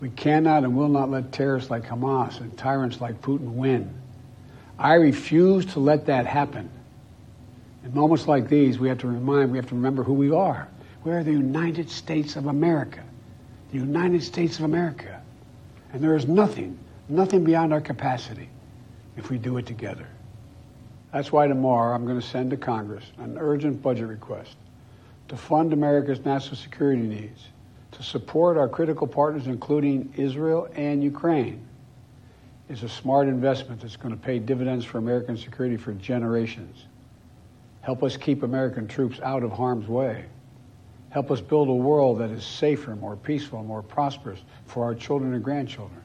We cannot and will not let terrorists like Hamas and tyrants like Putin win. I refuse to let that happen. In moments like these, we have to remember who we are. We are the United States of America. The United States of America. And there is nothing beyond our capacity if we do it together. That's why tomorrow I'm going to send to Congress an urgent budget request to fund America's national security needs, to support our critical partners, including Israel and Ukraine, is a smart investment that's going to pay dividends for American security for generations. Help us keep American troops out of harm's way. Help us build a world that is safer, more peaceful, more prosperous for our children and grandchildren.